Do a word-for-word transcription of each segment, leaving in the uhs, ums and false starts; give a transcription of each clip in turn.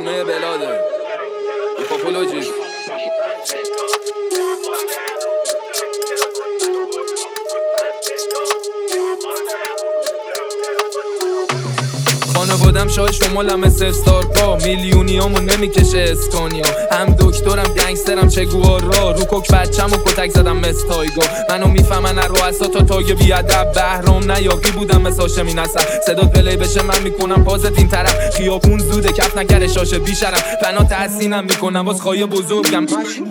خونه بلاده پاپولوژی خانوادم شای شمالم مثل استارپا میلیونیامو نمیکشه اسکانیا هم دکترم گنگسترم چگوارا رو کوک بچم و کتک زدم مستایگا منو میفهمن رو اسا تا تاگ بیادب بهرام نیاقی بودم مثل هاشمی نصر صدا پلی بشه من میکنم پازت این طرف خیابون زوده کف نکره شاشه بیشرم فنا تحسینم میکنم باز خواهی بزرگم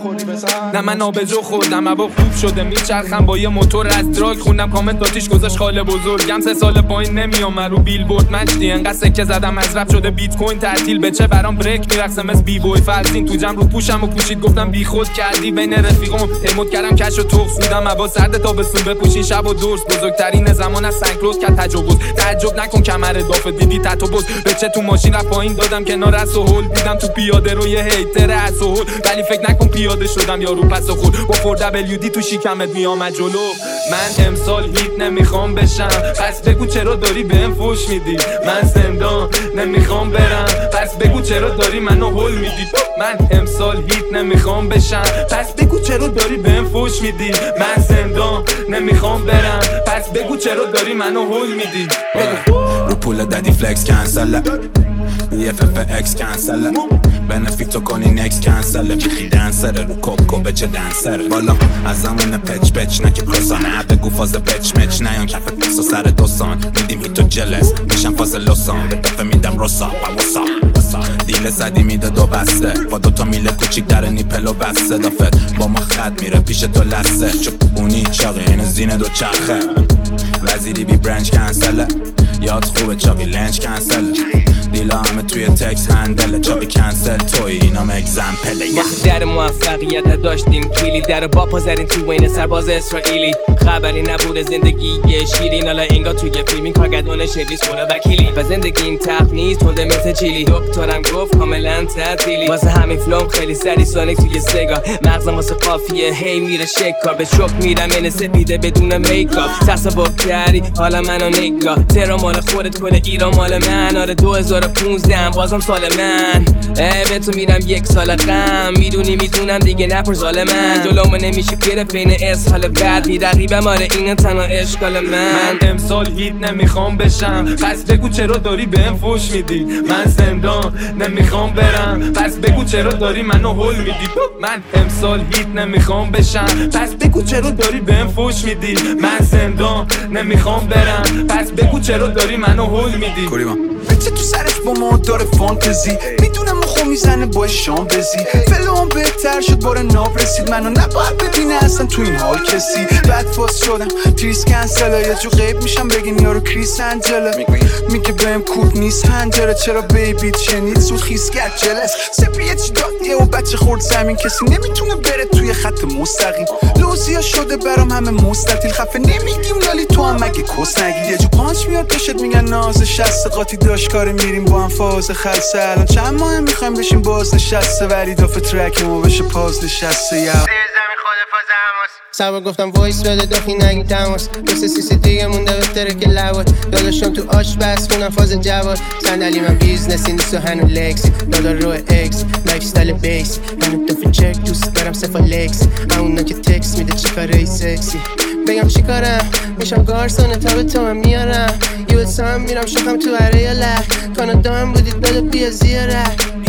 نه من آبجو خوردم هوا خوب شده میچرخم با یه موتور از دراگ خوندم کامنت آتیش گذاشت خاله بزرگم سه سال پایین نمیام رو بیلبورد مجدی انقدر سکه زدم از رپ شده بیت کوین تعطیل بچه برام بریک میرقصم از بی بوی فرزین تو جمع رو پوشم و پوشید گفتم بی خود کردی بین رفیقام امود کردم کش و تخ سودم هوا سرد تابستون بپوشین شب و دورس بزرگترین زمان از سنکلوز کرد تجاوز تعجب نکن کمر دافت دیدی تتو بز بچه تو ماشین رفت پایین دادم کنار از هول دیدم تو پیاده رو یه هیتر از هول ولی فکر نکن پیاده شدم یارو پس خود با فور دبلیو دی تو شیکمت میام جلو من امسال هیت نمیخوام بشم پس بگو چرا داری بهم فوش میدی من زندان نمیخوام برم پس بگو چرا داری منو هول میدی من امسال هیت نمیخوام بشم پس بگو چرا داری بهم فوش میدی من زندان نمیخوام برم پس بگو چرا داری منو هول میدی رو پول دادی فلکس کنسل بی اف اف اکس کنسل بنفیتو کنی نکس کنسل بیخی دنسره رو کوب کوب چه دنسره بالا از زمان پچ پچ نکه کسانه بگو فاز پچ مچ نیان کف پکس و سر دوستان میدیم هیتو جلس میشم فاز لسان به دفعه میدم روسا و وسا دیل زدی میده دو بسته با دوتا میله کوچیک در نیپلو بسته دافت با ما خط میره پیش تو لسه چپونی چاقی این زین دو چرخه وزیری بی برنچ کنسله یاد خوبه چاقی لنچ کنسل دیلا همه توی تکس هندله چاقی کنسل توی اینام اگزمپله وقتی در موفقیت داشتیم کلی در با پازرین تو بین سرباز اسرائیلی خبری نبوده زندگی یه شیرین حالا انگار توی فیلمی کارگردان شدیس کنه وکیلی و زندگی این تق نیست تونده مثل چیلی دکترم گفت کاملا تعطیلی واسه همین فلوم خیلی سری سانک توی سگا مغزم واسه قافیه هی میره شکار به شک میرم این سپیده بدون میکاپ تصور کردی حالا منو نگاه ترا مال خودت کل ایران مال من آره دو هزار و پونزده بازم سال من اه به تو میرم یک سال غم میدونی میدونم دیگه نپر ظالم من جلومو نمیشه گره بین اسحال بعد بی رقیبم آره اینه تنها اشکال من من امسال هیت نمیخوام بشم پس بگو چرا داری بهم فوش میدی من زندان نمیخوام برم پس بگو چرا داری منو هول میدی من امسال هیت نمیخوام بشم پس بگو چرا داری بهم فوش میدی من زندان نمیخوام برم پس بگو چرا داری منو هول میدی بچه تو سرش با ما داره فانتزی میدونه مخو میزنه با شام بزی فلوم بهتر شد باره ناب رسید منو نباید ببینه اصلا تو این حال کسی بعد فاس شدم تریس کنسله یه جو غیب میشم بگین یارو کریس انجله میگه بهم کوب نیست هنجره چرا بیبی چنید زود خیس کرد جلس سپی یه چی دادیه و بچه خورد زمین کسی نمیتونه بره توی خط مستقیم لوزیا شده برام همه مستطیل خفه نمیگیم لالی تو هم مگه کس نگی یه جو پانچ میاد بشت میگن ناز شست قاطی داشت کار میریم با هم فاز خلصه الان چند ماه میخوایم بشیم باز نشسته ولی دافه ترک ما بشه پاز نشسته یا زمین خود فاز هماس سبا گفتم وایس بده داخی نگی تماس دوست سیسی دیگه مونده بهتره که لوات داداشم تو آش بس کنم فاز جواد صندلی من بیزنسی نیست و هنو لکس دادا رو اکس لایف ستایل بیس هنو دافه چک دوست دارم سفا لکس همونا که تکس میده چی کاره سکسی بگم چی کارم میشم گارسانه تا به تو من میارم یه بسا هم میرم شکم تو هره یا لح کانادا هم بودید بده بیا زیاره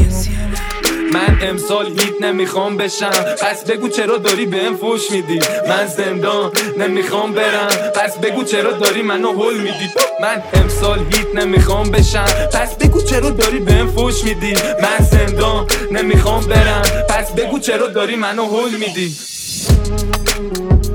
من امسال هیت نمیخوام بشم پس بگو چرا داری بهم فوش میدی من زندان نمیخوام برم پس بگو چرا داری منو هول میدی من امسال هیت نمیخوام بشم پس بگو چرا داری بهم فوش میدی من زندان نمیخوام برم پس بگو چرا داری منو هول میدی